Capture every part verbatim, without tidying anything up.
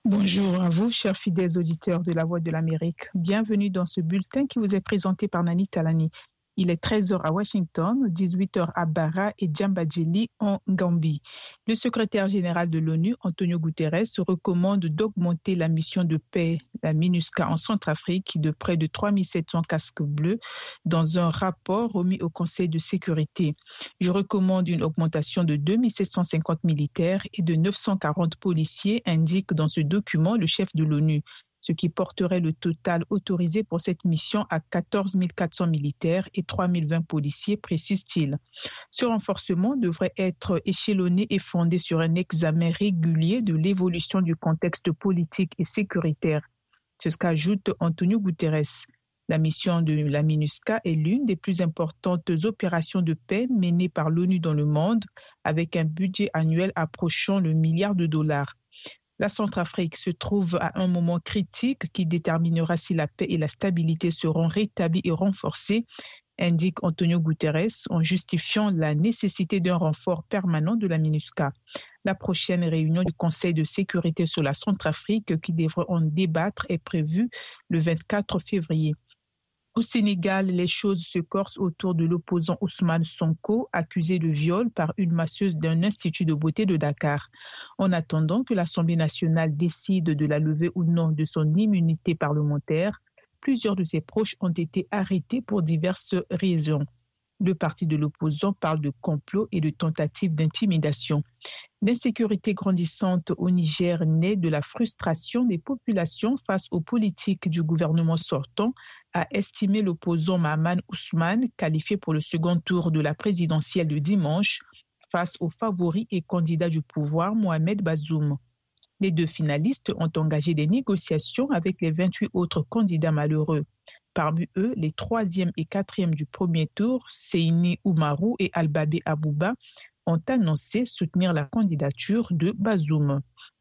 Bonjour à vous, chers fidèles auditeurs de La Voix de l'Amérique. Bienvenue dans ce bulletin qui vous est présenté par Nani Talani. Il est treize heures à Washington, dix-huit heures à Bara et Djambadjili en Gambie. Le secrétaire général de l'ONU, Antonio Guterres, recommande d'augmenter la mission de paix, la MINUSCA en Centrafrique, de près de trois mille sept cents casques bleus dans un rapport remis au Conseil de sécurité. Je recommande une augmentation de deux mille sept cent cinquante militaires et de neuf cent quarante policiers, indique dans ce document le chef de l'ONU, ce qui porterait le total autorisé pour cette mission à quatorze mille quatre cents militaires et trois mille vingt policiers, précise-t-il. Ce renforcement devrait être échelonné et fondé sur un examen régulier de l'évolution du contexte politique et sécuritaire. C'est ce qu'ajoute Antonio Guterres. La mission de la MINUSCA est l'une des plus importantes opérations de paix menées par l'ONU dans le monde, avec un budget annuel approchant le milliard de dollars. La Centrafrique se trouve à un moment critique qui déterminera si la paix et la stabilité seront rétablies et renforcées, indique Antonio Guterres en justifiant la nécessité d'un renfort permanent de la MINUSCA. La prochaine réunion du Conseil de sécurité sur la Centrafrique, qui devrait en débattre, est prévue le vingt-quatre février. Au Sénégal, les choses se corsent autour de l'opposant Ousmane Sonko, accusé de viol par une masseuse d'un institut de beauté de Dakar. En attendant que l'Assemblée nationale décide de la lever ou non de son immunité parlementaire, plusieurs de ses proches ont été arrêtés pour diverses raisons. Le parti de l'opposant parle de complot et de tentatives d'intimidation. L'insécurité grandissante au Niger naît de la frustration des populations face aux politiques du gouvernement sortant, a estimé l'opposant Mahaman Ousmane, qualifié pour le second tour de la présidentielle de dimanche, face au favori et candidat du pouvoir Mohamed Bazoum. Les deux finalistes ont engagé des négociations avec les vingt-huit autres candidats malheureux. Parmi eux, les troisième et quatrième du premier tour, Seyni Oumarou et Albabé Abouba, ont annoncé soutenir la candidature de Bazoum.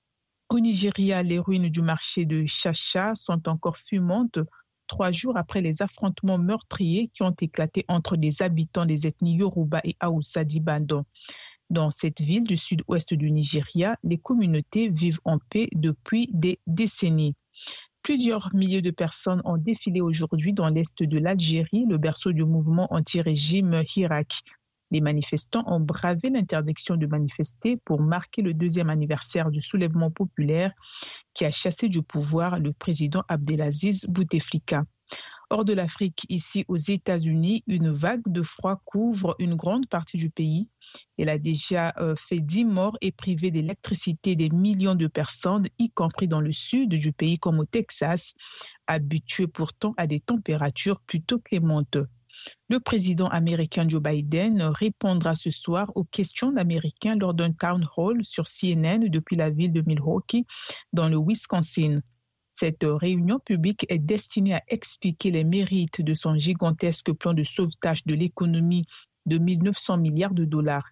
Au Nigeria, les ruines du marché de Chacha sont encore fumantes trois jours après les affrontements meurtriers qui ont éclaté entre des habitants des ethnies Yoruba et Hausa d'Ibadan. Dans cette ville du sud-ouest du Nigeria, les communautés vivent en paix depuis des décennies. Plusieurs milliers de personnes ont défilé aujourd'hui dans l'est de l'Algérie, le berceau du mouvement anti-régime Hirak. Les manifestants ont bravé l'interdiction de manifester pour marquer le deuxième anniversaire du soulèvement populaire qui a chassé du pouvoir le président Abdelaziz Bouteflika. Hors de l'Afrique, ici aux États-Unis, une vague de froid couvre une grande partie du pays. Elle a déjà euh, fait dix morts et privé d'électricité des millions de personnes, y compris dans le sud du pays comme au Texas, habitués pourtant à des températures plutôt clémentes. Le président américain Joe Biden répondra ce soir aux questions d'Américains lors d'un town hall sur C N N depuis la ville de Milwaukee, dans le Wisconsin. Cette réunion publique est destinée à expliquer les mérites de son gigantesque plan de sauvetage de l'économie de mille neuf cents milliards de dollars.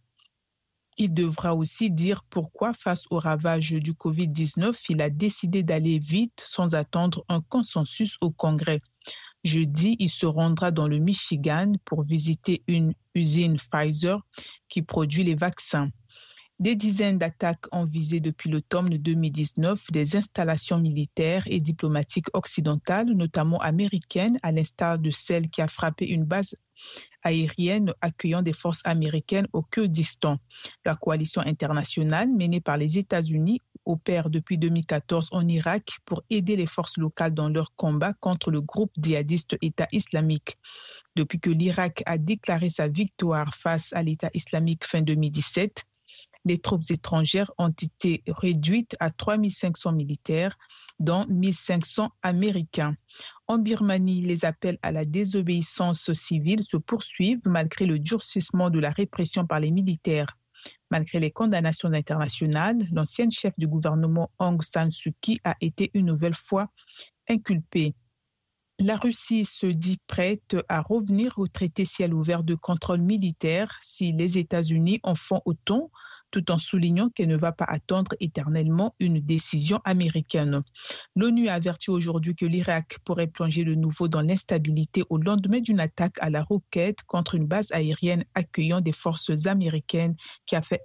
Il devra aussi dire pourquoi, face au ravage du covid dix-neuf, il a décidé d'aller vite sans attendre un consensus au Congrès. Jeudi, il se rendra dans le Michigan pour visiter une usine Pfizer qui produit les vaccins. Des dizaines d'attaques ont visé depuis l'automne deux mille dix-neuf des installations militaires et diplomatiques occidentales, notamment américaines, à l'instar de celle qui a frappé une base aérienne accueillant des forces américaines au Kurdistan. La coalition internationale menée par les États-Unis opère depuis deux mille quatorze en Irak pour aider les forces locales dans leur combat contre le groupe djihadiste État islamique. Depuis que l'Irak a déclaré sa victoire face à l'État islamique fin deux mille dix-sept, les troupes étrangères ont été réduites à trois mille cinq cents militaires, dont mille cinq cents américains. En Birmanie, les appels à la désobéissance civile se poursuivent malgré le durcissement de la répression par les militaires. Malgré les condamnations internationales, l'ancienne chef du gouvernement Aung San Suu Kyi a été une nouvelle fois inculpée. La Russie se dit prête à revenir au traité ciel ouvert de contrôle militaire si les États-Unis en font autant, tout en soulignant qu'elle ne va pas attendre éternellement une décision américaine. L'ONU a averti aujourd'hui que l'Irak pourrait plonger de nouveau dans l'instabilité au lendemain d'une attaque à la roquette contre une base aérienne accueillant des forces américaines qui a fait